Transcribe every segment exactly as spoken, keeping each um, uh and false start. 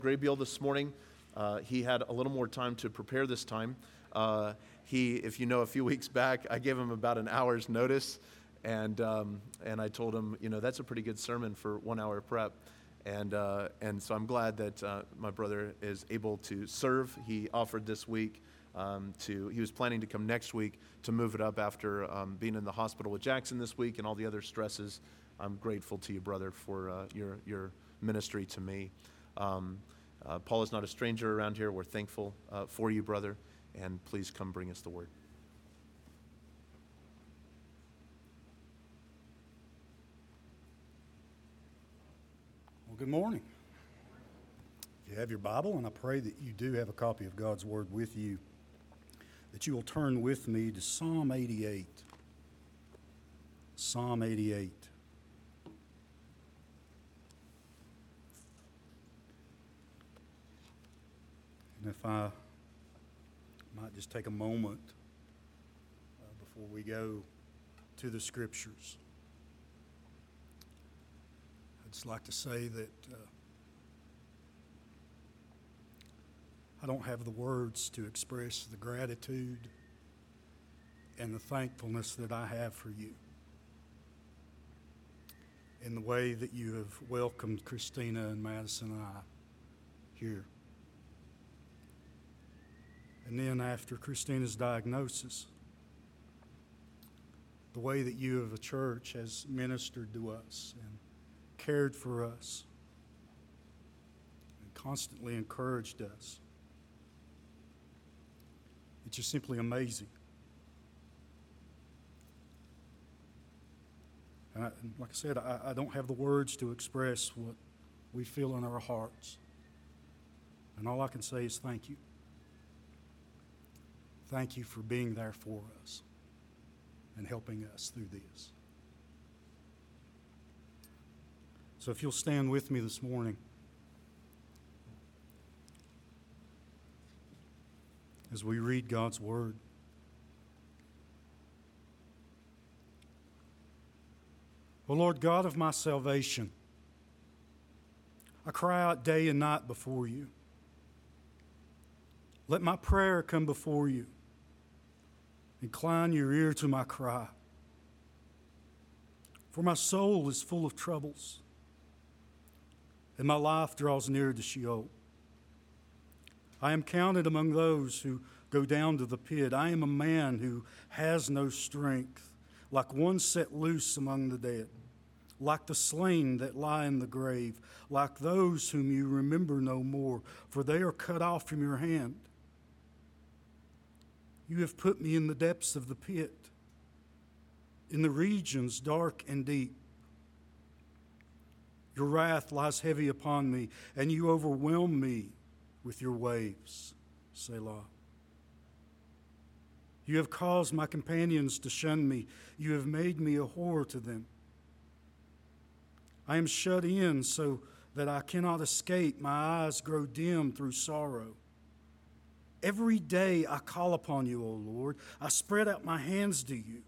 Graybeal this morning. Uh, he had a little more time to prepare this time. Uh, he, if you know, a few weeks back, I gave him about an hour's notice, and um, and I told him, you know, that's a pretty good sermon for one hour prep, and uh, and so I'm glad that uh, my brother is able to serve. He offered this week um, to. He was planning to come next week to move it up after um, being in the hospital with Jackson this week and all the other stresses. I'm grateful to you, brother, for uh, your your ministry to me. Um, uh, Paul is not a stranger around here. We're thankful uh, for you, brother, and please come bring us the word. Well, good morning. If you have your Bible, and I pray that you do have a copy of God's Word with you, that you will turn with me to Psalm eighty-eight. Psalm eighty-eight. And if I might just take a moment uh, before we go to the Scriptures, I'd just like to say that uh, I don't have the words to express the gratitude and the thankfulness that I have for you in the way that you have welcomed Christina and Madison and I here. And then after Christina's diagnosis, the way that you as a church has ministered to us and cared for us and constantly encouraged us. It's just simply amazing. And, I, and like I said, I, I don't have the words to express what we feel in our hearts. And all I can say is thank you. Thank you for being there for us and helping us through this. So if you'll stand with me this morning as we read God's Word. O Lord God of my salvation, I cry out day and night before you. Let my prayer come before you. Incline your ear to my cry. For my soul is full of troubles, and my life draws near to Sheol. I am counted among those who go down to the pit. I am a man who has no strength, like one set loose among the dead, like the slain that lie in the grave, like those whom you remember no more, for they are cut off from your hand. You have put me in the depths of the pit, in the regions dark and deep. Your wrath lies heavy upon me, and you overwhelm me with your waves. Selah. You have caused my companions to shun me. You have made me a horror to them. I am shut in so that I cannot escape. My eyes grow dim through sorrow. Every day I call upon you, O Lord. I spread out my hands to you.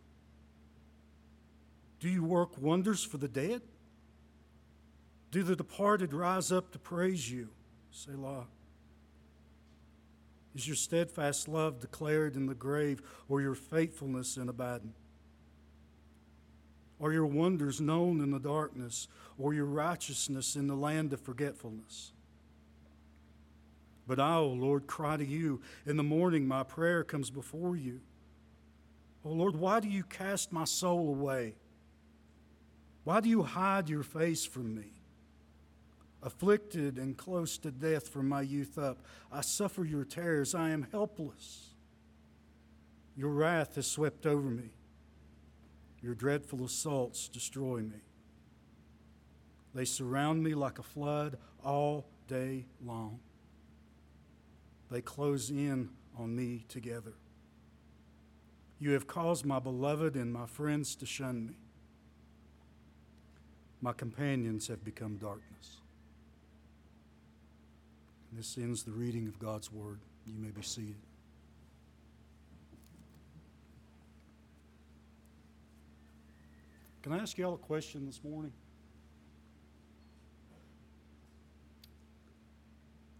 Do you work wonders for the dead? Do the departed rise up to praise you? Selah. Is your steadfast love declared in the grave, or your faithfulness in Abaddon? Are your wonders known in the darkness, or your righteousness in the land of forgetfulness? But I, O Lord, cry to you. In the morning my prayer comes before you. O Lord, why do you cast my soul away? Why do you hide your face from me? Afflicted and close to death from my youth up, I suffer your terrors. I am helpless. Your wrath has swept over me. Your dreadful assaults destroy me. They surround me like a flood all day long. They close in on me together. You have caused my beloved and my friends to shun me. My companions have become darkness. And this ends the reading of God's Word. You may be seated. Can I ask you all a question this morning?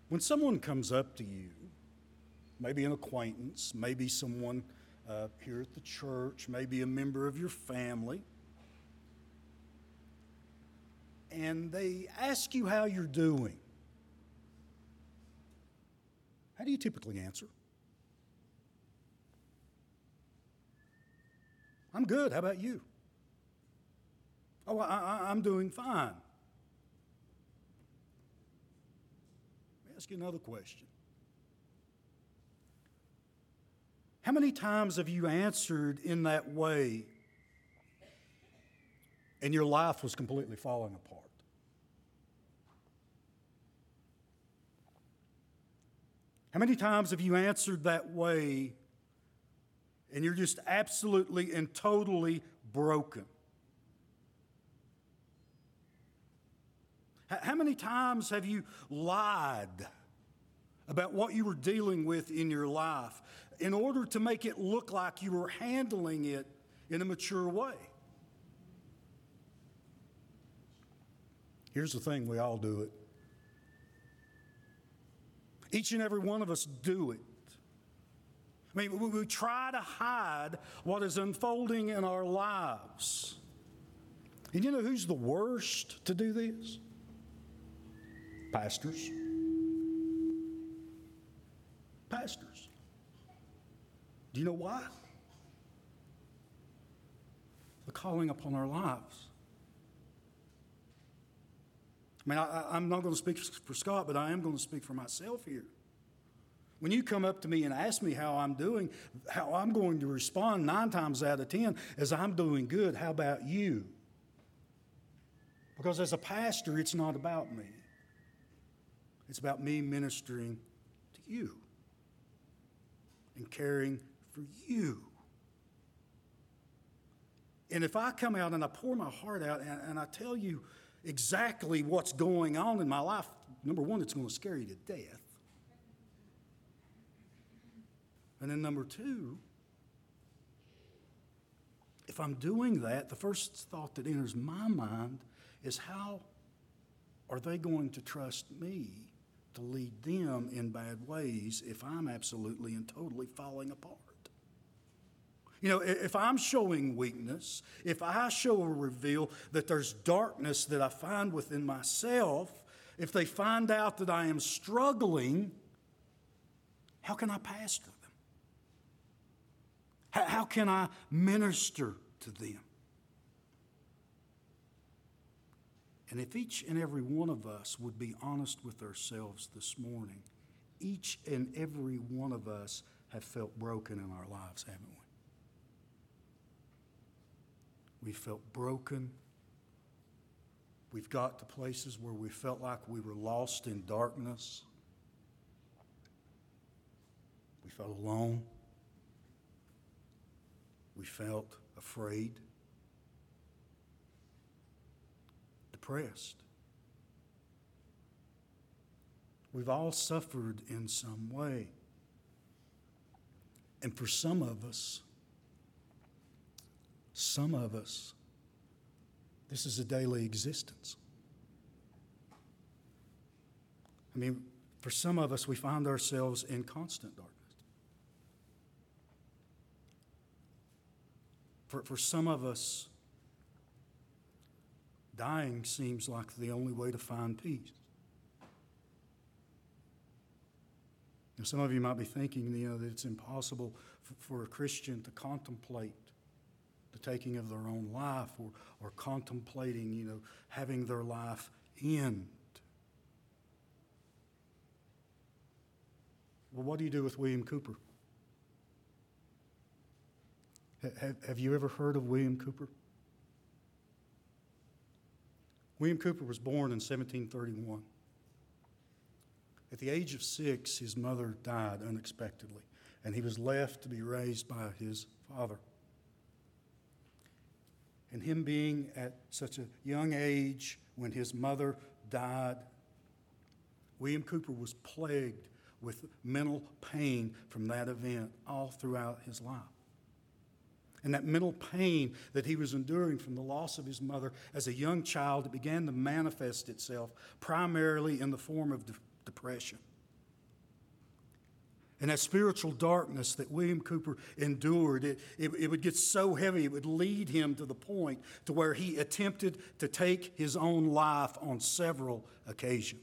When someone comes up to you, maybe an acquaintance, maybe someone uh, here at the church, maybe a member of your family, and they ask you how you're doing, how do you typically answer? I'm good. How about you? Oh, I, I, I'm doing fine. Let me ask you another question. How many times have you answered in that way and your life was completely falling apart? How many times have you answered that way and you're just absolutely and totally broken? How many times have you lied about what you were dealing with in your life in order to make it look like you were handling it in a mature way? Here's the thing, we all do it. Each and every one of us do it. I mean, we, we try to hide what is unfolding in our lives. And you know who's the worst to do this? Pastors. Pastors. Do you know why? The calling upon our lives. I mean, I, I'm not going to speak for Scott, but I am going to speak for myself here. When you come up to me and ask me how I'm doing, how I'm going to respond nine times out of ten is I'm doing good. How about you? Because as a pastor, it's not about me. It's about me ministering to you and caring for you. And if I come out and I pour my heart out and, and I tell you exactly what's going on in my life, number one, it's going to scare you to death. And then number two, if I'm doing that, the first thought that enters my mind is how are they going to trust me to lead them in bad ways if I'm absolutely and totally falling apart? You know, if I'm showing weakness, if I show or reveal that there's darkness that I find within myself, if they find out that I am struggling, how can I pastor them? How, how can I minister to them? And if each and every one of us would be honest with ourselves this morning, each and every one of us have felt broken in our lives, haven't we? We felt broken. We've got to places where we felt like we were lost in darkness. We felt alone. We felt afraid, depressed. We've all suffered in some way. And for some of us, some of us, this is a daily existence. I mean, for some of us, we find ourselves in constant darkness. For, for some of us, dying seems like the only way to find peace. And some of you might be thinking, you know, that it's impossible for, for a Christian to contemplate the taking of their own life or, or contemplating, you know, having their life end. Well, what do you do with William Cooper? Have, have you ever heard of William Cooper? William Cooper was born in seventeen thirty-one. At the age of six, his mother died unexpectedly, and he was left to be raised by his father. And him being at such a young age when his mother died, William Cooper was plagued with mental pain from that event all throughout his life. And that mental pain that he was enduring from the loss of his mother as a young child, it began to manifest itself primarily in the form of de- depression. And that spiritual darkness that William Cooper endured, it, it, it would get so heavy, it would lead him to the point to where he attempted to take his own life on several occasions.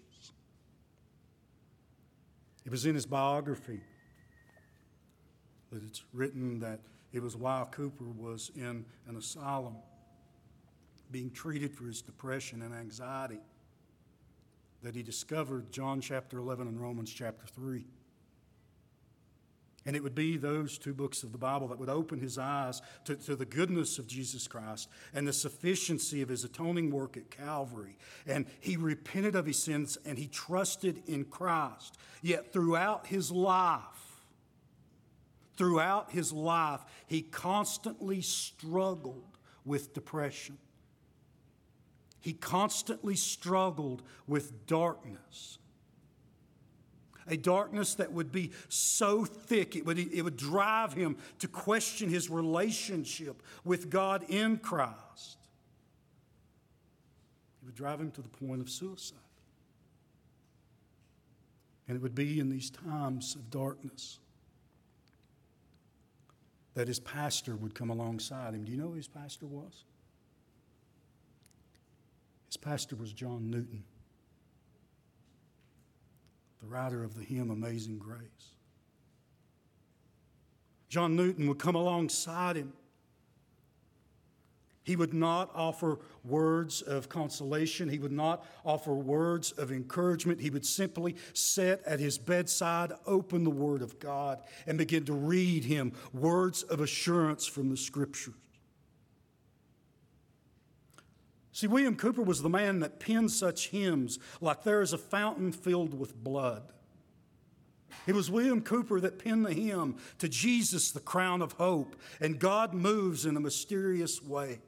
It was in his biography that it's written that it was while Cooper was in an asylum being treated for his depression and anxiety that he discovered John chapter eleven and Romans chapter three. And it would be those two books of the Bible that would open his eyes to, to the goodness of Jesus Christ and the sufficiency of his atoning work at Calvary. And he repented of his sins and he trusted in Christ. Yet throughout his life, throughout his life, he constantly struggled with depression. He constantly struggled with darkness. A darkness that would be so thick, it would, it would drive him to question his relationship with God in Christ. It would drive him to the point of suicide. And it would be in these times of darkness that his pastor would come alongside him. Do you know who his pastor was? His pastor was John Newton, the writer of the hymn Amazing Grace. John Newton would come alongside him. He would not offer words of consolation. He would not offer words of encouragement. He would simply sit at his bedside, open the Word of God, and begin to read him words of assurance from the Scriptures. See, William Cooper was the man that penned such hymns like "There is a Fountain Filled with Blood." It was William Cooper that penned the hymn "To Jesus, the Crown of Hope," and "God moves in a mysterious way."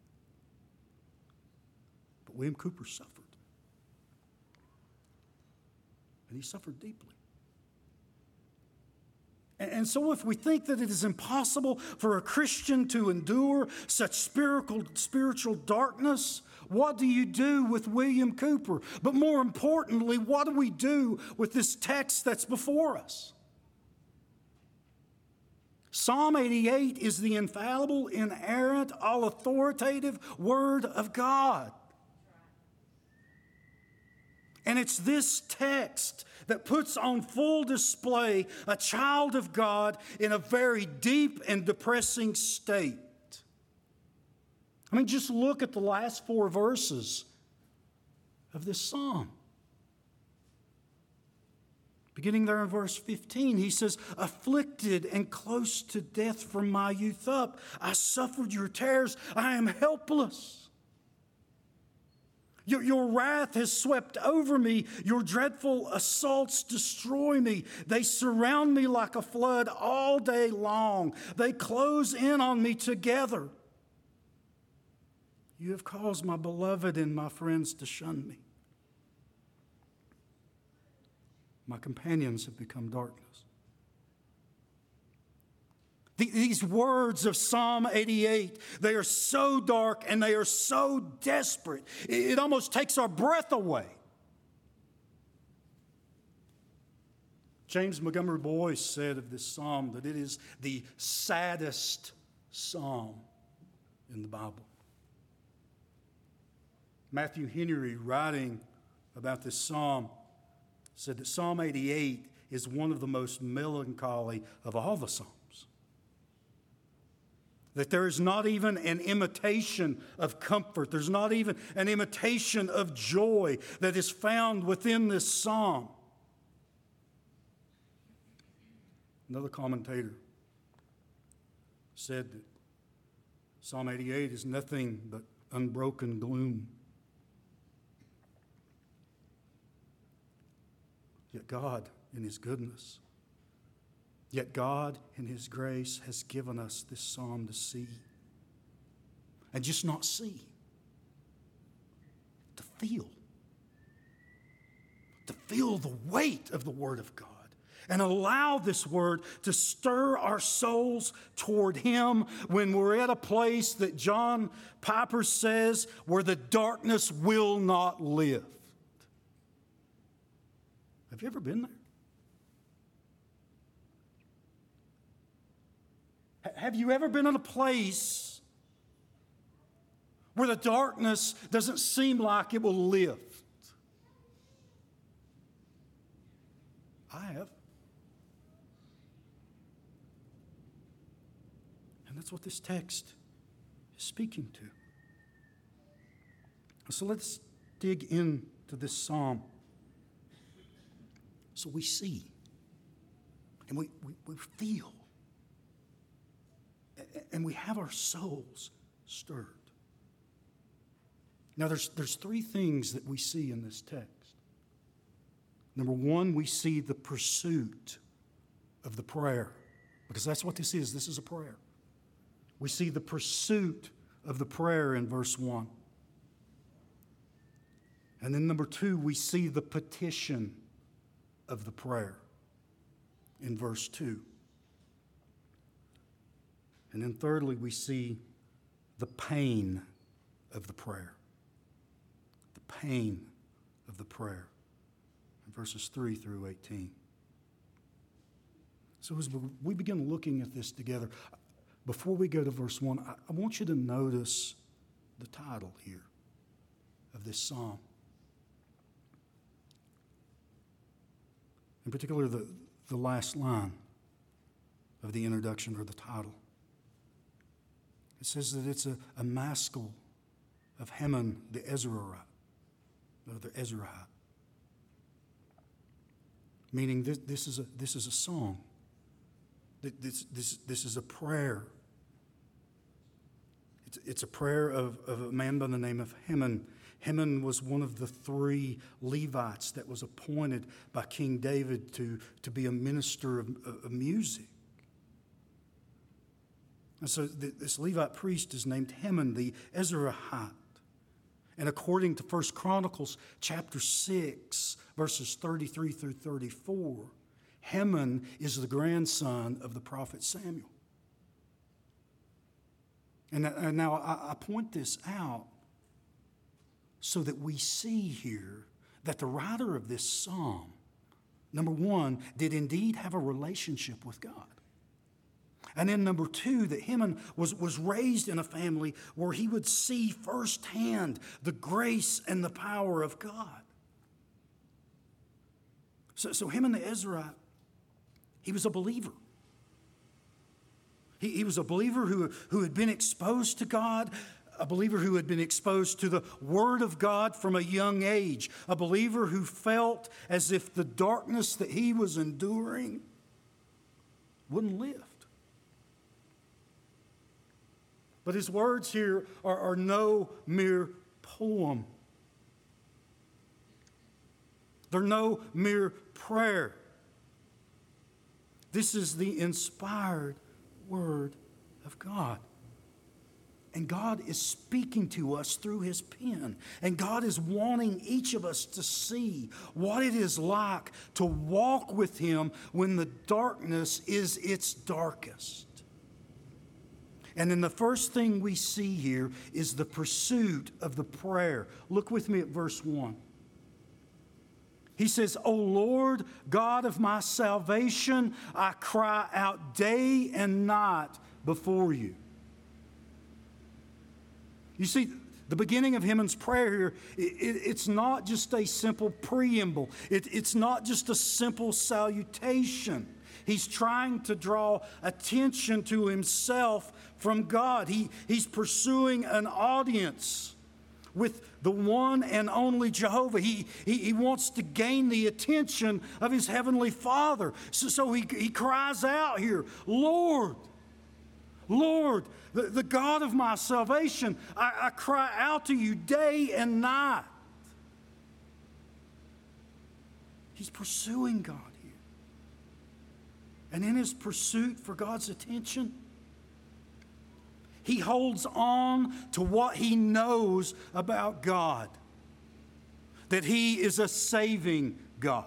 But William Cooper suffered. And he suffered deeply. And so if we think that it is impossible for a Christian to endure such spiritual, spiritual darkness, what do you do with William Cooper? But more importantly, what do we do with this text that's before us? Psalm eighty-eight is the infallible, inerrant, all-authoritative Word of God. And it's this text that puts on full display a child of God in a very deep and depressing state. I mean, just look at the last four verses of this psalm. Beginning there in verse fifteen, he says, "Afflicted and close to death from my youth up, I suffered your terrors, I am helpless. Your, your wrath has swept over me. Your dreadful assaults destroy me. They surround me like a flood all day long. They close in on me together. You have caused my beloved and my friends to shun me. My companions have become darkness." These words of Psalm eighty-eight, they are so dark and they are so desperate, it almost takes our breath away. James Montgomery Boyce said of this psalm that it is the saddest psalm in the Bible. Matthew Henry, writing about this psalm, said that Psalm eighty-eight is one of the most melancholy of all the psalms. That there is not even an imitation of comfort. There's not even an imitation of joy that is found within this psalm. Another commentator said that Psalm eighty-eight is nothing but unbroken gloom. Yet God, in His goodness, Yet God, in His grace, has given us this psalm to see. And just not see, to feel. To feel the weight of the Word of God. And allow this Word to stir our souls toward Him when we're at a place that John Piper says, where the darkness will not live. Have you ever been there? have you ever been in a place where the darkness doesn't seem like it will lift? I have. And that's what this text is speaking to. So let's dig into this psalm. So we see and we, we, we feel and we have our souls stirred. Now there's, there's three things that we see in this text. Number one, we see the pursuit of the prayer, because that's what this is. This is a prayer. We see the pursuit of the prayer in verse one. And then number two, we see the petition of the prayer in verse two. And then thirdly, we see the pain of the prayer. The pain of the prayer in verses three through eighteen. So as we begin looking at this together, before we go to verse one, I want you to notice the title here of this psalm. In particular, the, the last line of the introduction or the title. It says that it's a, a maskil of Heman the Ezrahite, or the Ezrahite. Meaning this, this, is a, this is a song. This, this, this is a prayer. It's, it's a prayer of, of a man by the name of Heman. Heman was one of the three Levites that was appointed by King David to, to be a minister of, of music. And so th- this Levite priest is named Heman the Ezrahite. And according to First Chronicles chapter six, verses thirty-three through thirty-four, Heman is the grandson of the prophet Samuel. And, and now I, I point this out so that we see here that the writer of this psalm, number one, did indeed have a relationship with God. And then number two, that Heman was, was raised in a family where he would see firsthand the grace and the power of God. So, so Heman the Ezrahite, he was a believer. He, he was a believer who, who had been exposed to God, a believer who had been exposed to the Word of God from a young age, a believer who felt as if the darkness that he was enduring wouldn't lift. But his words here are, are no mere poem. They're no mere prayer. This is the inspired Word of God. And God is speaking to us through His pen. And God is wanting each of us to see what it is like to walk with Him when the darkness is its darkest. And then the first thing we see here is the pursuit of the prayer. Look with me at verse one. He says, O Lord, God of my salvation, I cry out day and night before you. You see, the beginning of Heman's prayer here, it, it, it's not just a simple preamble. It, it's not just a simple salutation. He's trying to draw attention to himself from God. He, he's pursuing an audience with the one and only Jehovah. He, he, he wants to gain the attention of his heavenly Father. So, so he, he cries out here, Lord, Lord, the, the God of my salvation, I, I cry out to you day and night. He's pursuing God here. And in his pursuit for God's attention, he holds on to what he knows about God, that He is a saving God.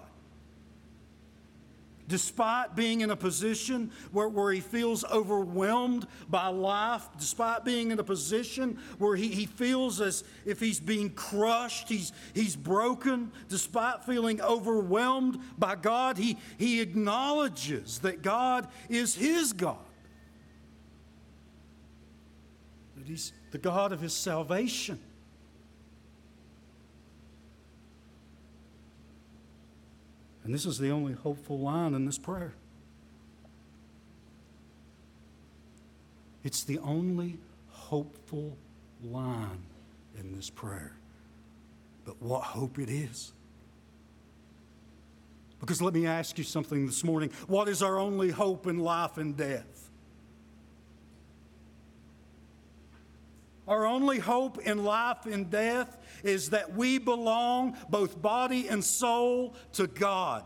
Despite being in a position where, where he feels overwhelmed by life, despite being in a position where he, he feels as if he's being crushed, he's, he's broken, despite feeling overwhelmed by God, he, he acknowledges that God is his God. that He's the God of his salvation. And this is the only hopeful line in this prayer. It's the only hopeful line in this prayer. But what hope it is. Because let me ask you something this morning. What is our only hope in life and death? Our only hope in life and death is that we belong, both body and soul, to God.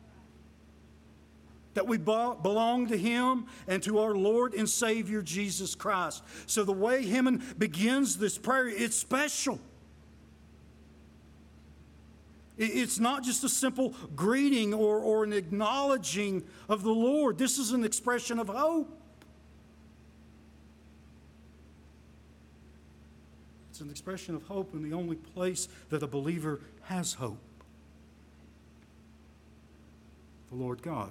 That we belong to Him and to our Lord and Savior Jesus Christ. So the way Haman begins this prayer, it's special. It's not just a simple greeting or, or an acknowledging of the Lord. This is an expression of hope. It's an expression of hope in the only place that a believer has hope. The Lord God.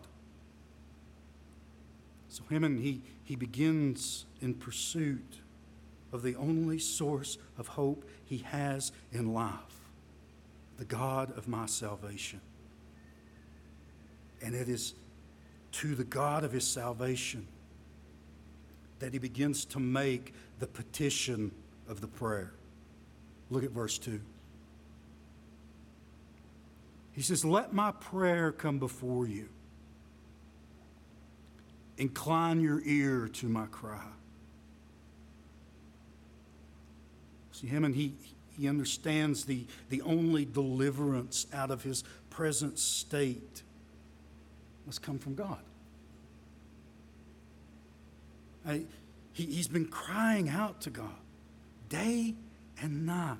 So Haman, he, he begins in pursuit of the only source of hope he has in life. The God of my salvation. And it is to the God of his salvation that he begins to make the petition of the prayer. Look at verse two. He says, "Let my prayer come before you. Incline your ear to my cry." See, Haman, he, he understands the, the only deliverance out of his present state must come from God. I, he, he's been crying out to God day and night.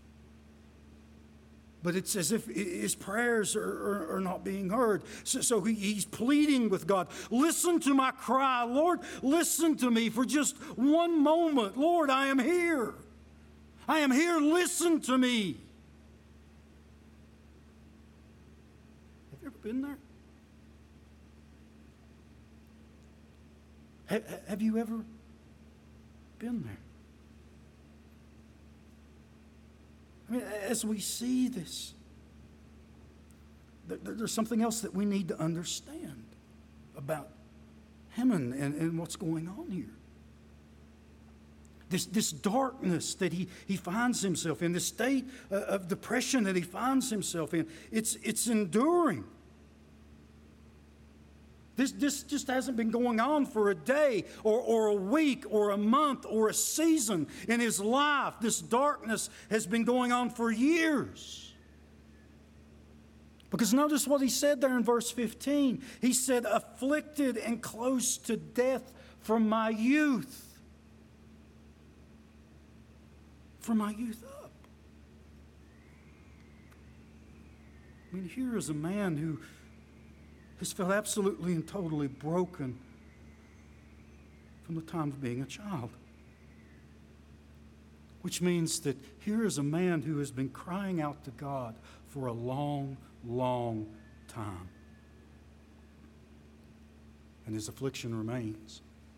But it's as if his prayers are, are, are not being heard. So, so he, he's pleading with God, "Listen to my cry. Lord, listen to me for just one moment. Lord, I am here. I am here. Listen to me." Have you ever been there? Have, have you ever been there? I mean, as we see this, there's something else that we need to understand about Haman and, and what's going on here. This, this darkness that he, he finds himself in, this state of depression that he finds himself in, it's, it's enduring. This, this just hasn't been going on for a day or, or a week or a month or a season in his life. This darkness has been going on for years. Because notice what he said there in verse fifteen. He said, "Afflicted and close to death from my youth." From my youth up. I mean, here is a man who has felt absolutely and totally broken from the time of being a child. Which means that here is a man who has been crying out to God for a long, long time. And his affliction remains.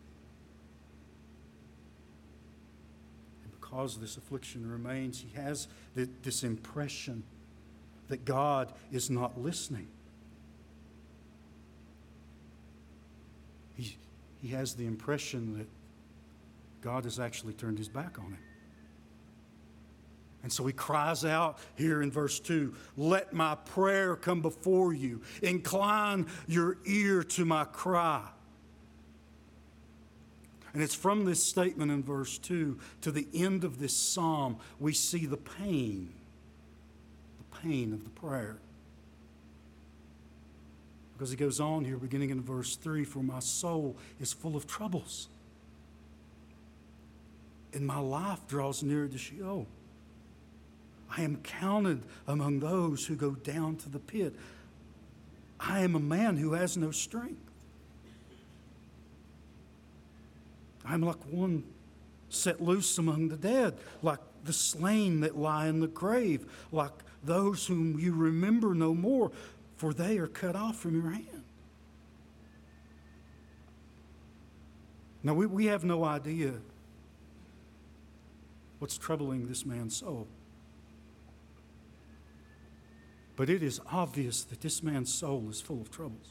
And because this affliction remains, he has this impression that God is not listening. He, he has the impression that God has actually turned his back on him. And so he cries out here in verse two, "Let my prayer come before you. Incline your ear to my cry." And it's from this statement in verse two to the end of this psalm, we see the pain, the pain of the prayer. Because he goes on here, beginning in verse three, "For my soul is full of troubles, and my life draws near to Sheol. I am counted among those who go down to the pit. I am a man who has no strength. I am like one set loose among the dead, like the slain that lie in the grave, like those whom you remember no more, for they are cut off from your hand." Now, we, we have no idea what's troubling this man's soul. But it is obvious that this man's soul is full of troubles.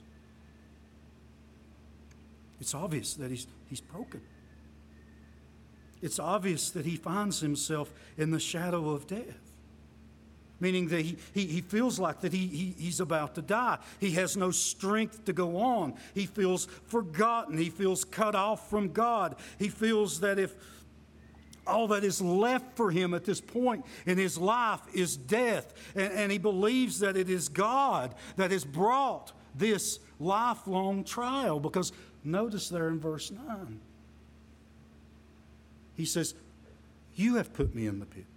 It's obvious that he's, he's broken. It's obvious that he finds himself in the shadow of death. Meaning that he, he, he feels like that he, he, he's about to die. He has no strength to go on. He feels forgotten. He feels cut off from God. He feels that if all that is left for him at this point in his life is death, and, and he believes that it is God that has brought this lifelong trial. Because notice there in verse nine, he says, "You have put me in the pit.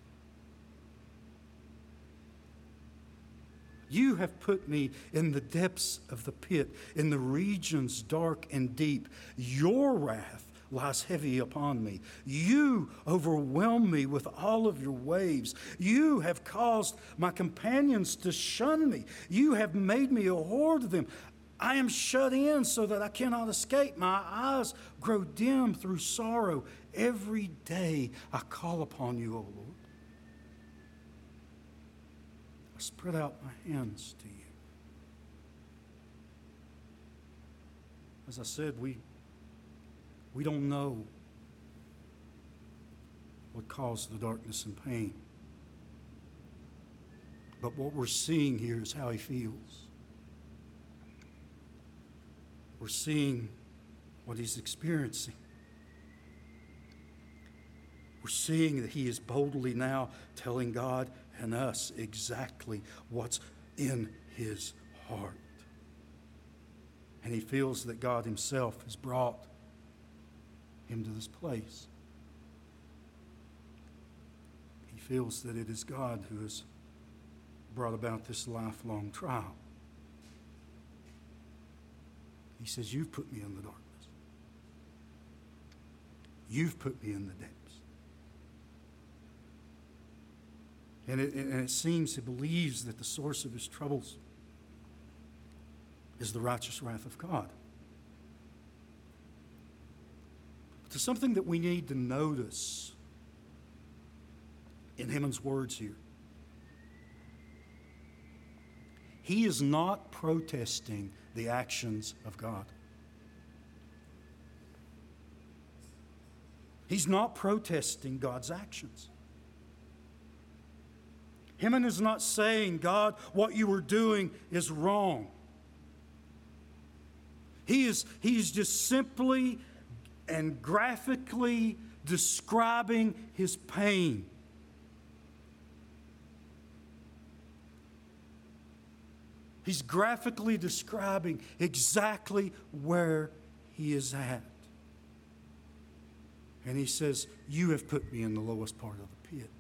You have put me in the depths of the pit, in the regions dark and deep. Your wrath lies heavy upon me. You overwhelm me with all of your waves. You have caused my companions to shun me. You have made me a whore to them. I am shut in so that I cannot escape. My eyes grow dim through sorrow. Every day I call upon you, O Lord. I spread out my hands to you." As I said, we, we don't know what caused the darkness and pain. But what we're seeing here is how he feels. We're seeing what he's experiencing. We're seeing that he is boldly now telling God and us exactly what's in his heart. And he feels that God himself has brought him to this place. He feels that it is God who has brought about this lifelong trial. He says, "You've put me in the darkness. You've put me in the depths." And it, and it seems he believes that the source of his troubles is the righteous wrath of God. But there's something that we need to notice in Haman's words here. He is not protesting the actions of God. He's not protesting God's actions. Haman is not saying, "God, what you were doing is wrong." He is, he is just simply and graphically describing his pain. He's graphically describing exactly where he is at. And he says, "You have put me in the lowest part of the pit."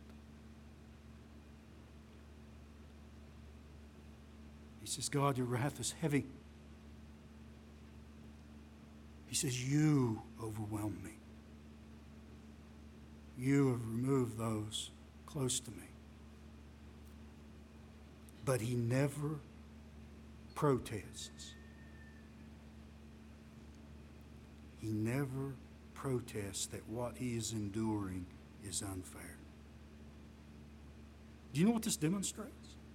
He says, "God, your wrath is heavy." He says, "You overwhelm me. You have removed those close to me." But he never protests. He never protests that what he is enduring is unfair. Do you know what this demonstrates?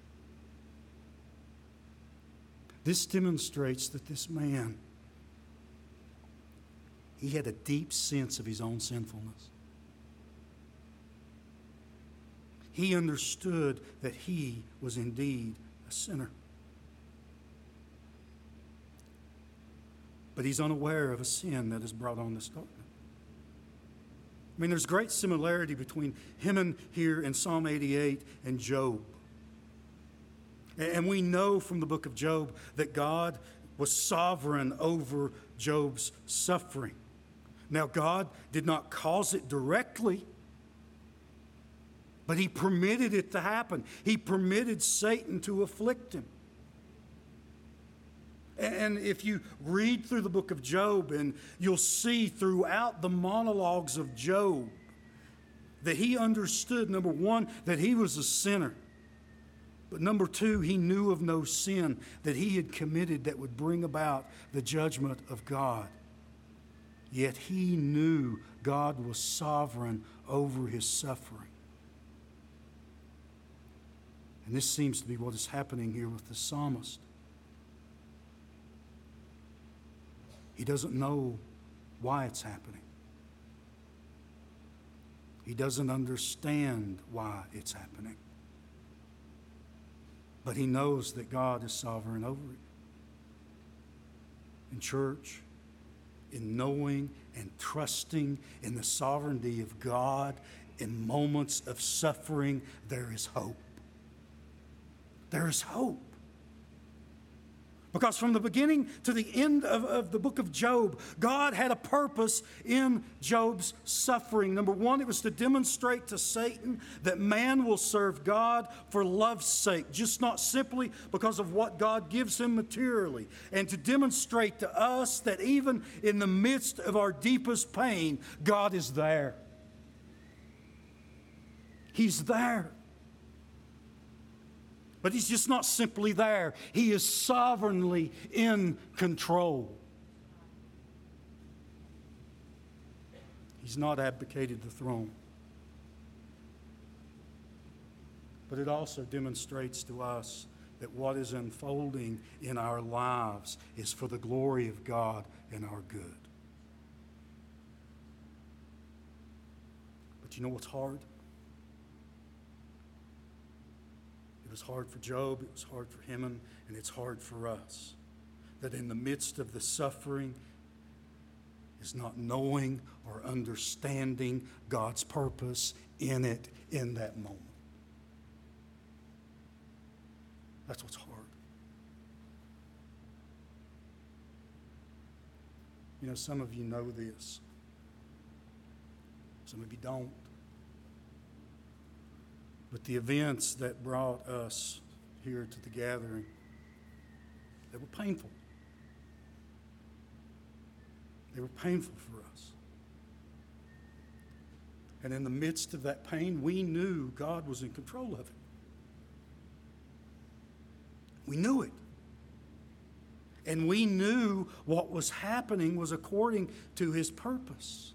This demonstrates that this man, he had a deep sense of his own sinfulness. He understood that he was indeed a sinner. But he's unaware of a sin that has brought on this darkness. I mean, there's great similarity between Haman here in Psalm eighty-eight and Job. And we know from the book of Job that God was sovereign over Job's suffering. Now, God did not cause it directly, but he permitted it to happen. He permitted Satan to afflict him. And if you read through the book of Job, and you'll see throughout the monologues of Job that he understood, number one, that he was a sinner. But number two, he knew of no sin that he had committed that would bring about the judgment of God. yet he knew God was sovereign over his suffering. And this seems to be what is happening here with the psalmist. He doesn't know why it's happening. He doesn't understand why it's happening. But he knows that God is sovereign over it. In church, in knowing and trusting in the sovereignty of God in moments of suffering, there is hope. There is hope. Because from the beginning to the end of, of the book of Job, God had a purpose in Job's suffering. Number one, it was to demonstrate to Satan that man will serve God for love's sake, just not simply because of what God gives him materially. And to demonstrate to us that even in the midst of our deepest pain, God is there. He's there. But he's just not simply there. He is sovereignly in control. He's not abdicated the throne. But it also demonstrates to us that what is unfolding in our lives is for the glory of God and our good. But you know what's hard? It was hard for Job, it was hard for Heman, and it's hard for us. That in the midst of the suffering is not knowing or understanding God's purpose in it in that moment. That's what's hard. You know, some of you know this. Some of you don't. But the events that brought us here to the gathering, they were painful. They were painful for us. And in the midst of that pain, we knew God was in control of it. We knew it. And we knew what was happening was according to his purpose.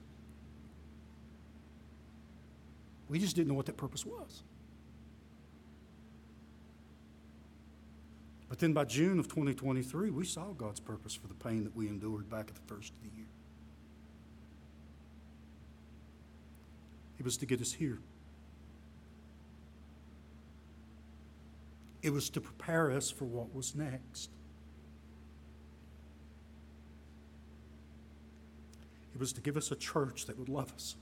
We just didn't know what that purpose was. But then by June of twenty twenty-three, we saw God's purpose for the pain that we endured back at the first of the year. It was to get us here. It was to prepare us for what was next. It was to give us a church that would love us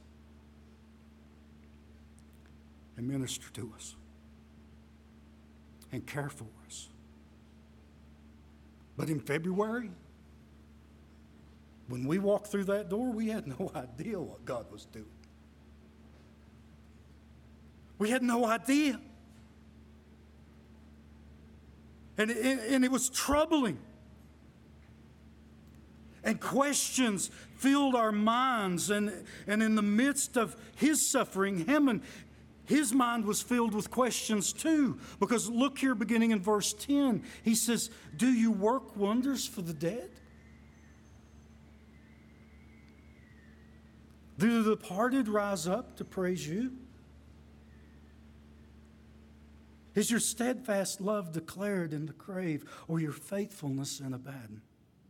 and minister to us and care for us. But in February, when we walked through that door, we had no idea what God was doing. We had no idea. And it, and it was troubling. And questions filled our minds. And, and in the midst of his suffering, Heman, his mind was filled with questions too. Because look here, beginning in verse ten, he says, "Do you work wonders for the dead? Do the departed rise up to praise you? Is your steadfast love declared in the grave, or your faithfulness in Abaddon?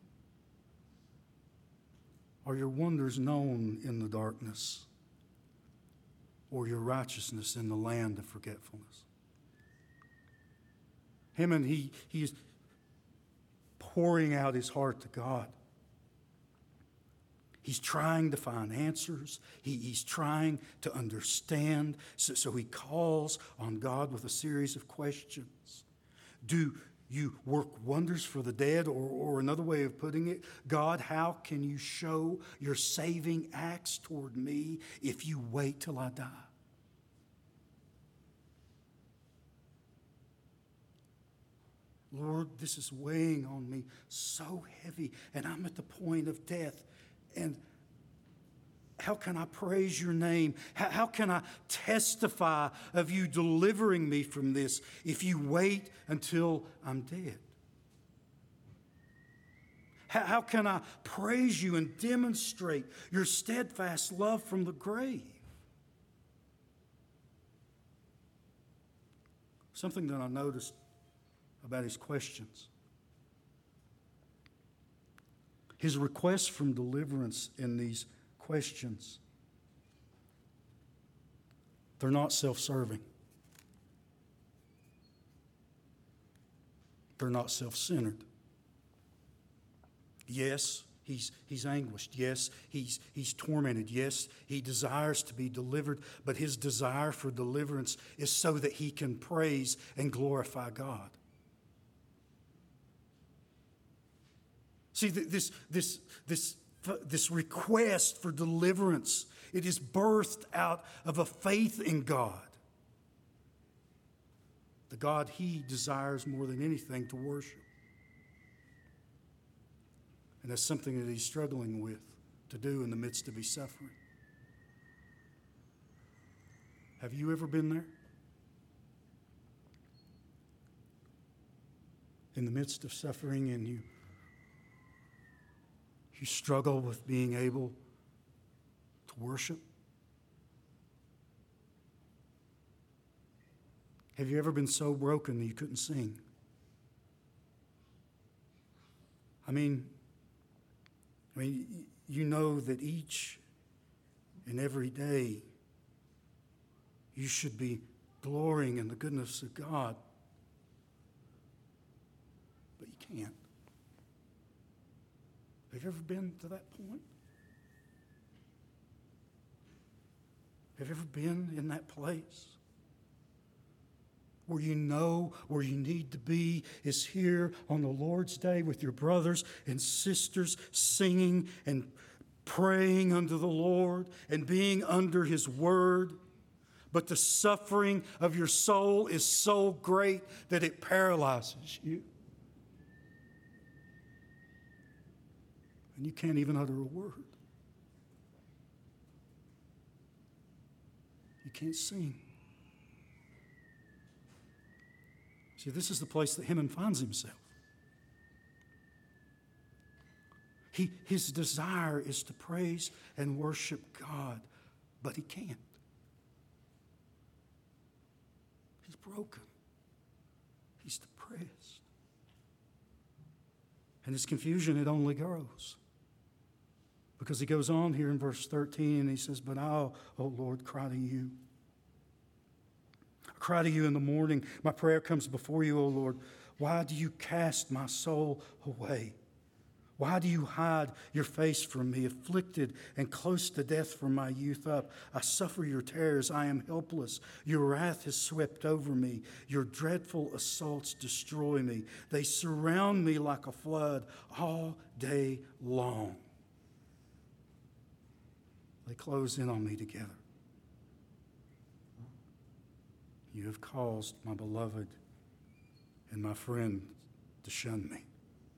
Are your wonders known in the darkness, or your righteousness in the land of forgetfulness?" Heman, he he's pouring out his heart to God. He's trying to find answers. He, he's trying to understand. So, so he calls on God with a series of questions. Do you work wonders for the dead? Or, or another way of putting it, God, how can you show your saving acts toward me if you wait till I die? Lord, this is weighing on me so heavy, and I'm at the point of death. And how can I praise your name? How, how can I testify of you delivering me from this if you wait until I'm dead? How, how can I praise you and demonstrate your steadfast love from the grave? Something that I noticed about his questions. His requests from deliverance in these questions, they're not self-serving. They're not self-centered. Yes, he's, he's anguished. Yes, he's, he's tormented. Yes, he desires to be delivered, but his desire for deliverance is so that he can praise and glorify God. See, this, this, this, this request for deliverance, it is birthed out of a faith in God. The God he desires more than anything to worship. And that's something that he's struggling with to do in the midst of his suffering. Have you ever been there? In the midst of suffering, and you, you struggle with being able to worship? Have you ever been so broken that you couldn't sing? I mean, I mean, you know that each and every day you should be glorying in the goodness of God, but you can't. Have you ever been to that point? Have you ever been in that place? Where you know where you need to be is here on the Lord's Day with your brothers and sisters singing and praying unto the Lord and being under His Word. But the suffering of your soul is so great that it paralyzes you. And you can't even utter a word. You can't sing. See, this is the place that Heman finds himself. He, his desire is to praise and worship God, but he can't. He's broken. He's depressed. And his confusion, it only grows. Because he goes on here in verse thirteen and he says, "But I, O Lord, cry to you. I cry to you in the morning. My prayer comes before you, O Lord. Why do you cast my soul away? Why do you hide your face from me, afflicted and close to death from my youth up? I suffer your terrors. I am helpless. Your wrath has swept over me. Your dreadful assaults destroy me. They surround me like a flood all day long. They close in on me together. You have caused my beloved and my friend to shun me.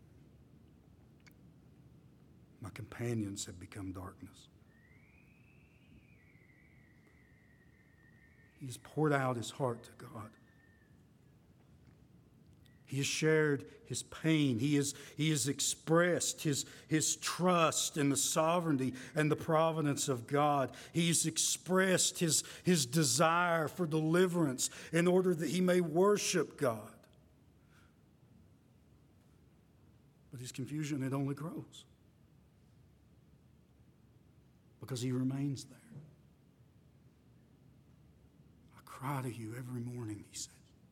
My companions have become darkness." He has poured out his heart to God. He has shared his pain. He has, he has expressed his, his trust in the sovereignty and the providence of God. He has expressed his, his desire for deliverance in order that he may worship God. But his confusion, it only grows. Because he remains there. I cry to you every morning, he says.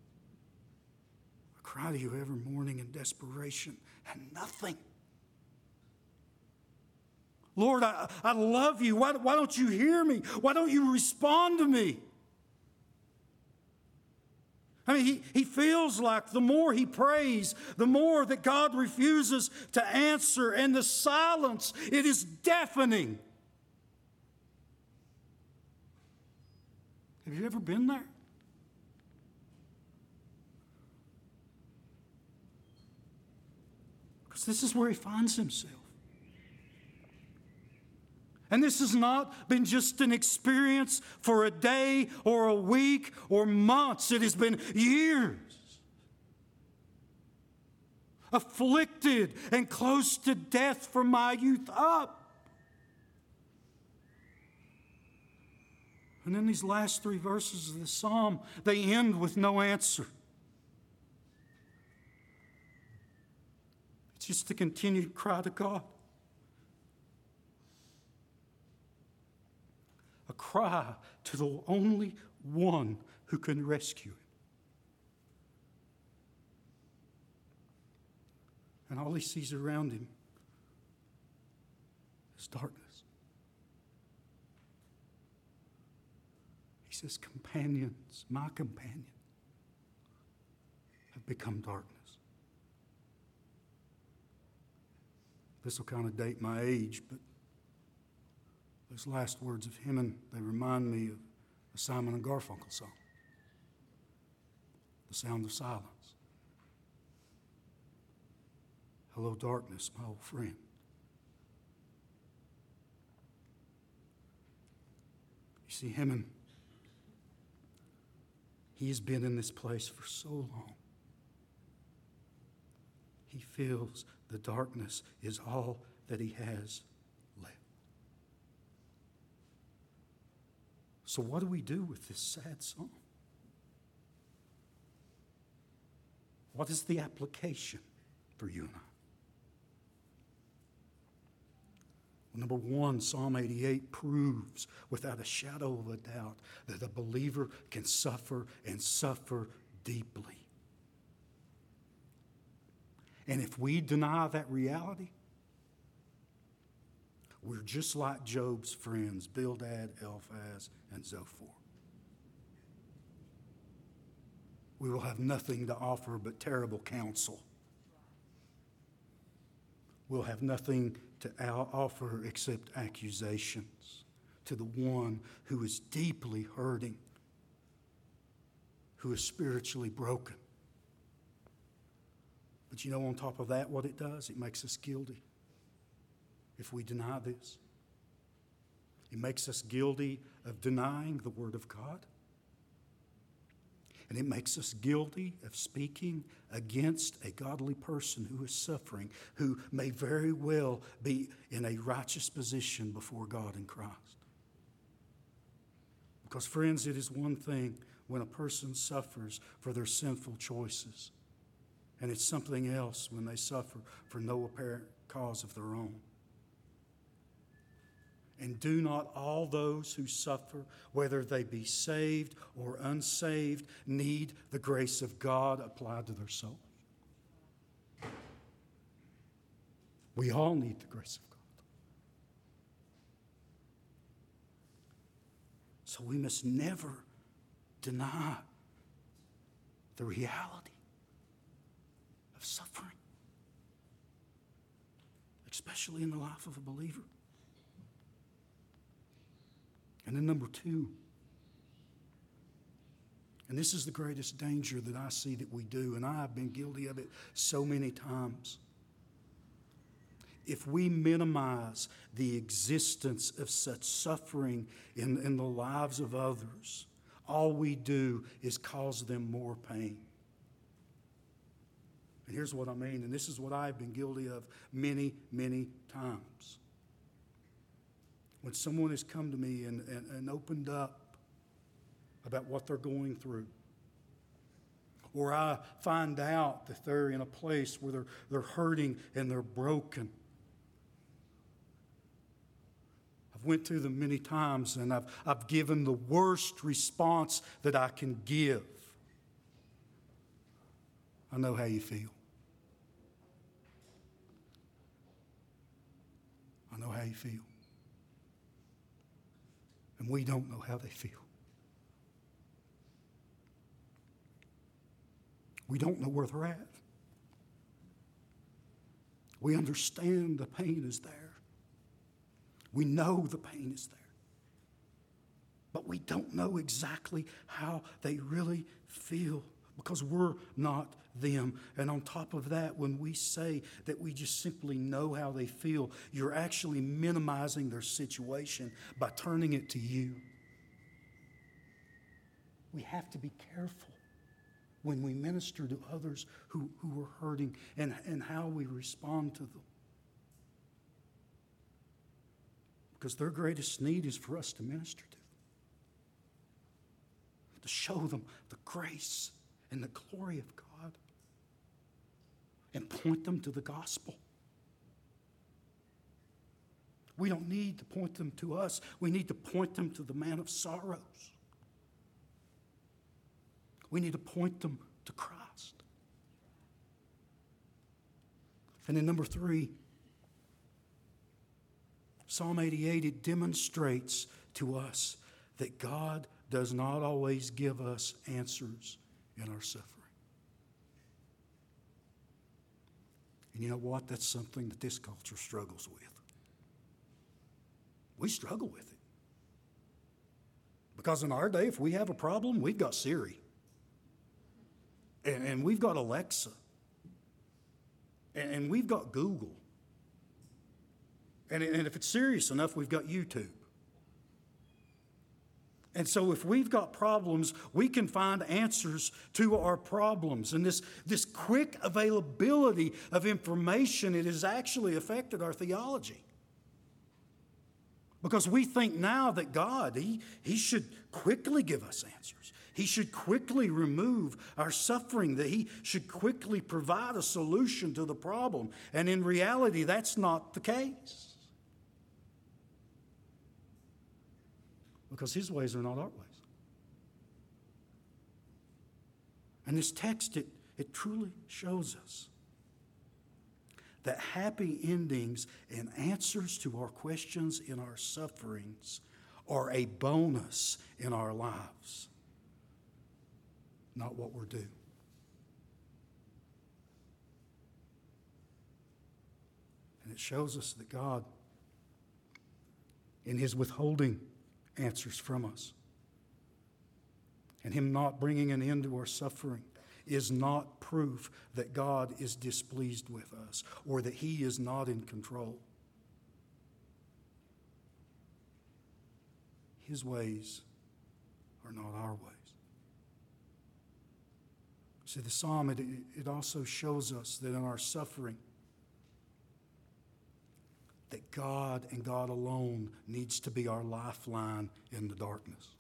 I cry to you every morning in desperation, and nothing. Lord, I, I love you. Why, why don't you hear me? Why don't you respond to me? I mean, he, he feels like the more he prays, the more that God refuses to answer, and the silence, it is deafening. Have you ever been there? Because this is where he finds himself. And this has not been just an experience for a day or a week or months. It has been years. afflicted and close to death from my youth up. And then these last three verses of the psalm, they end with no answer. It's just a continued cry to God. A cry to the only one who can rescue him. And all he sees around him is darkness. He says, companions, my companion, have become darkness. This will kind of date my age, but those last words of Hymn, they remind me of a Simon and Garfunkel song, The Sound of Silence. Hello, darkness, my old friend. You see, Hymn, he has been in this place for so long. He feels the darkness is all that he has left. So what do we do with this sad song? What is the application for you and I? Well, number one, Psalm eighty-eight proves without a shadow of a doubt that a believer can suffer and suffer deeply. And if we deny that reality, we're just like Job's friends, Bildad, Eliphaz, and Zophar. We will have nothing to offer but terrible counsel. We'll have nothing to offer except accusations to the one who is deeply hurting, who is spiritually broken. But you know, on top of that, what it does? It makes us guilty if we deny this. It makes us guilty of denying the Word of God. And it makes us guilty of speaking against a godly person who is suffering, who may very well be in a righteous position before God in Christ. Because, friends, it is one thing when a person suffers for their sinful choices. And it's something else when they suffer for no apparent cause of their own. And do not all those who suffer, whether they be saved or unsaved, need the grace of God applied to their soul? We all need the grace of God. So we must never deny the reality of suffering, especially in the life of a believer. And then number two, and this is the greatest danger that I see that we do, and I have been guilty of it so many times. If we minimize the existence of such suffering in, in the lives of others, all we do is cause them more pain. And here's what I mean, and this is what I've been guilty of many, many times. When someone has come to me and, and, and opened up about what they're going through, or I find out that they're in a place where they're, they're hurting and they're broken. I've went through them many times and I've, I've given the worst response that I can give. I know how you feel. I know how you feel. And we don't know how they feel. We don't know where they're at. We understand the pain is there. We know the pain is there. But we don't know exactly how they really feel because we're not them. And on top of that, when we say that we just simply know how they feel, you're actually minimizing their situation by turning it to you. We have to be careful when we minister to others who, who are hurting and, and how we respond to them. Because their greatest need is for us to minister to them, to show them the grace and the glory of God, and point them to the gospel. We don't need to point them to us. We need to point them to the man of sorrows. We need to point them to Christ. And then number three, Psalm eighty-eight, it demonstrates to us that God does not always give us answers in our suffering. And you know what? That's something that this culture struggles with. We struggle with it. Because in our day, if we have a problem, we've got Siri. And, and we've got Alexa. And, and we've got Google. And, and if it's serious enough, we've got YouTube. And so if we've got problems, we can find answers to our problems. And this, this quick availability of information, it has actually affected our theology. Because we think now that God, He, he should quickly give us answers. He should quickly remove our suffering, that He should quickly provide a solution to the problem. And in reality, that's not the case. Because His ways are not our ways. And this text, it, it truly shows us that happy endings and answers to our questions in our sufferings are a bonus in our lives, not what we're due. And it shows us that God, in His withholding answers from us, and Him not bringing an end to our suffering, is not proof that God is displeased with us or that He is not in control. His ways are not our ways. See, the psalm, it, it also shows us that in our suffering, that God and God alone needs to be our lifeline in the darkness.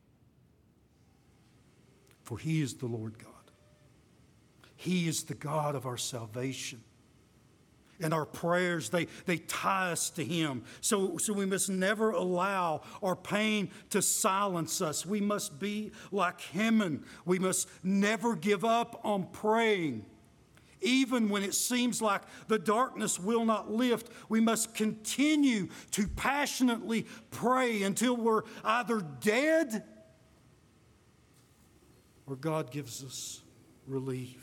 For He is the Lord God. He is the God of our salvation. And our prayers, they, they tie us to Him. So, so we must never allow our pain to silence us. We must be like Heman. We must never give up on praying. Even when it seems like the darkness will not lift, we must continue to passionately pray until we're either dead or God gives us relief.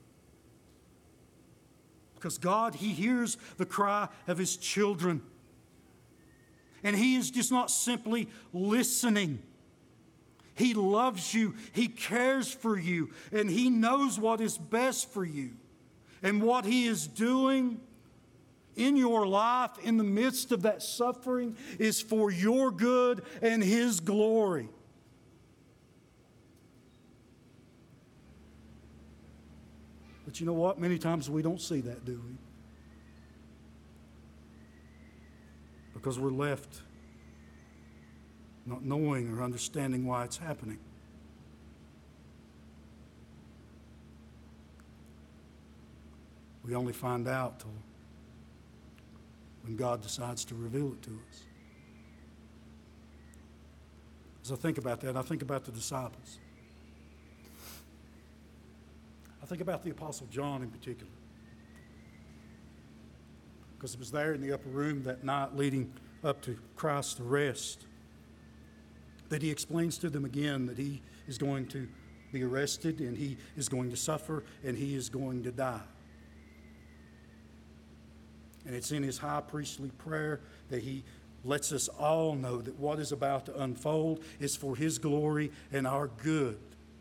Because God, He hears the cry of His children. And He is just not simply listening. He loves you. He cares for you. And He knows what is best for you. And what He is doing in your life in the midst of that suffering is for your good and His glory. But you know what? Many times we don't see that, do we? Because we're left not knowing or understanding why it's happening. We only find out till when God decides to reveal it to us. As I think about that, I think about the disciples. I think about the Apostle John in particular. Because it was there in the upper room that night leading up to Christ's arrest that he explains to them again that he is going to be arrested and he is going to suffer and he is going to die. And it's in his high priestly prayer that he lets us all know that what is about to unfold is for his glory and our good.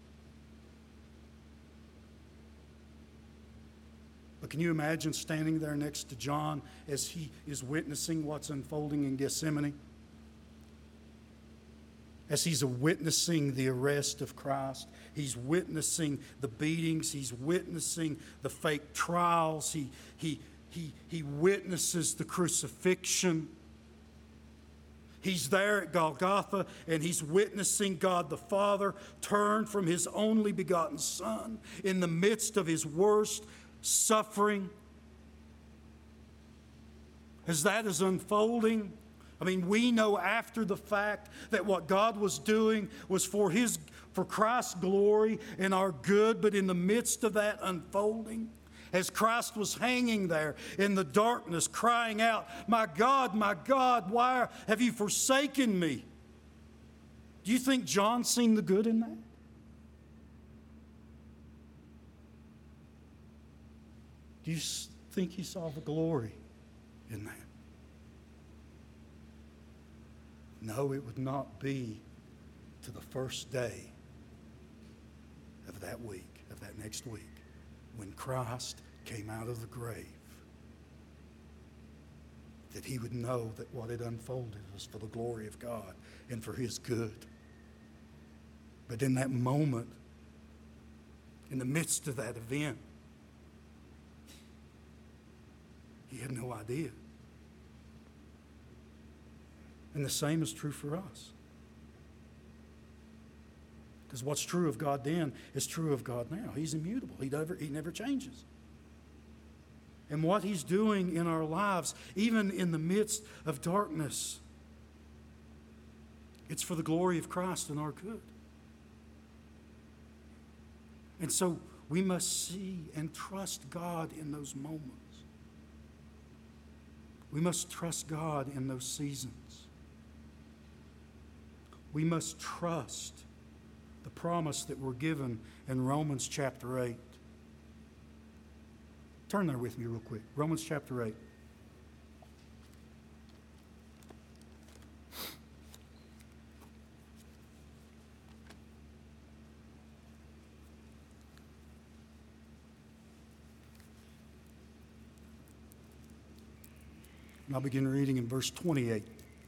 But can you imagine standing there next to John as he is witnessing what's unfolding in Gethsemane? as he's witnessing the arrest of Christ. He's witnessing the beatings. He's witnessing the fake trials. He, he, he, he witnesses the crucifixion. He's there at Golgotha, and he's witnessing God the Father turn from his only begotten Son in the midst of his worst suffering. As that is unfolding, I mean, we know after the fact that what God was doing was for his, for Christ's glory and our good, but in the midst of that unfolding, as Christ was hanging there in the darkness, crying out, "My God, my God, why have you forsaken me?" Do you think John seen the good in that? Do you think he saw the glory in that? No, it would not be to the first day of that week, of that next week, when Christ came out of the grave, that he would know that what had unfolded was for the glory of God and for his good. But in that moment, in the midst of that event, he had no idea. And the same is true for us. Because what's true of God then is true of God now. He's immutable. He never, he never changes. And what he's doing in our lives, even in the midst of darkness, it's for the glory of Christ and our good. And so we must see and trust God in those moments. We must trust God in those seasons. We must trust the promise that we're given in Romans chapter eight. Turn there with me real quick. Romans chapter eight. And I'll begin reading in verse twenty-eight.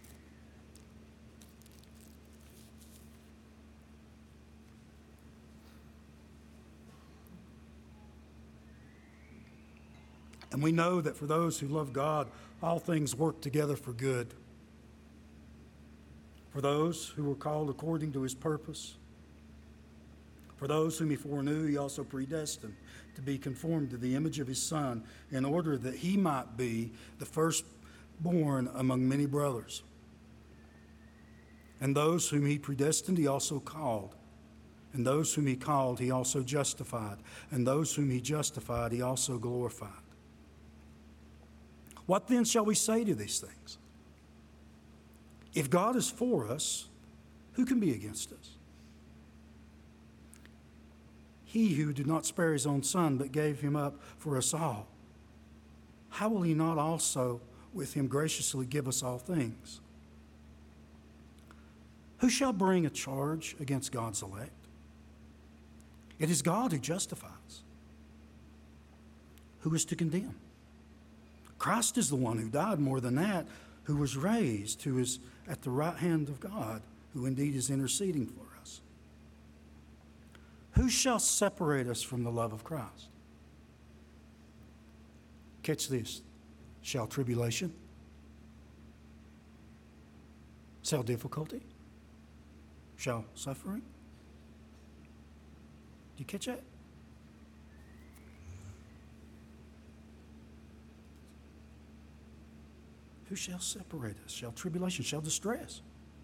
And we know that for those who love God, all things work together for good. For those who were called according to his purpose. For those whom he foreknew, he also predestined to be conformed to the image of his Son, in order that he might be the firstborn among many brothers. And those whom he predestined, he also called. And those whom he called, he also justified. And those whom he justified, he also glorified. What then shall we say to these things? If God is for us, who can be against us? He who did not spare his own Son, but gave him up for us all, how will he not also with him graciously give us all things? Who shall bring a charge against God's elect? It is God who justifies. Who is to condemn? Christ is the one who died, more than that, who was raised, who is at the right hand of God, who indeed is interceding for us. Who shall separate us from the love of Christ? Catch this. Shall tribulation? Shall difficulty? Shall suffering? Do you catch that? Who shall separate us? Shall tribulation, shall distress,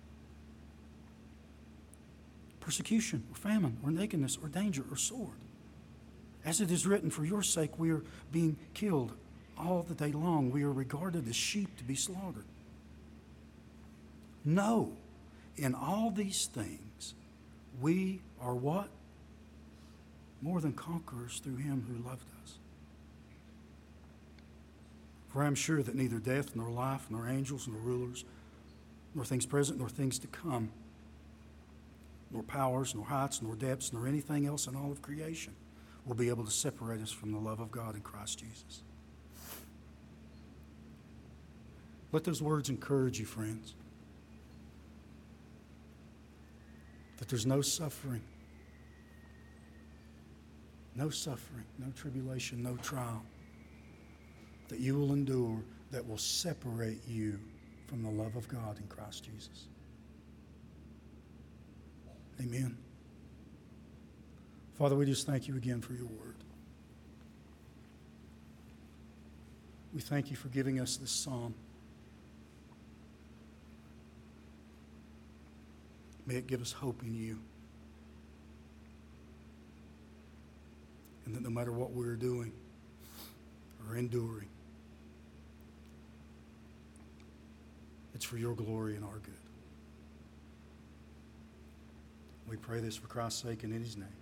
persecution, or famine, or nakedness, or danger, or sword? As it is written, for your sake we are being killed all the day long. We are regarded as sheep to be slaughtered. No, in all these things we are what? More than conquerors through him who loved us. For I am sure that neither death, nor life, nor angels, nor rulers, nor things present, nor things to come, nor powers, nor heights, nor depths, nor anything else in all of creation will be able to separate us from the love of God in Christ Jesus. Let those words encourage you, friends. there's no suffering, no suffering, no tribulation, no trial that you will endure that will separate you from the love of God in Christ Jesus. Amen. Father, we just thank you again for your word. We thank you for giving us this psalm. May it give us hope in you. And that no matter what we're doing or enduring, it's for your glory and our good. We pray this for Christ's sake and in his name.